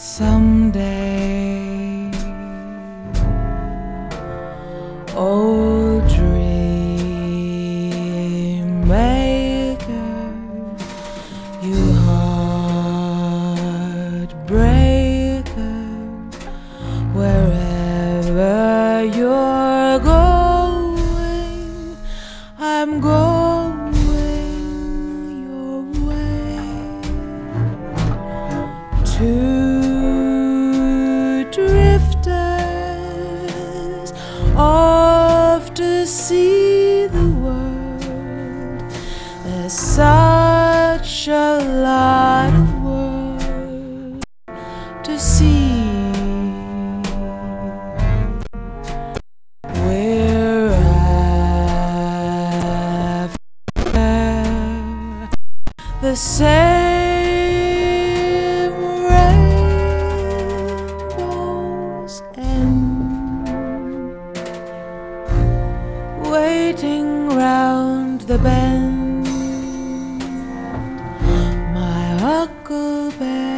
Someday, old dream maker, you heartbreaker, wherever you're going, I'm going your way. Two drifters off to see the world. There's such a lot of world to see. We're after the same rainbow's end, waiting round the bend. My Huckleberry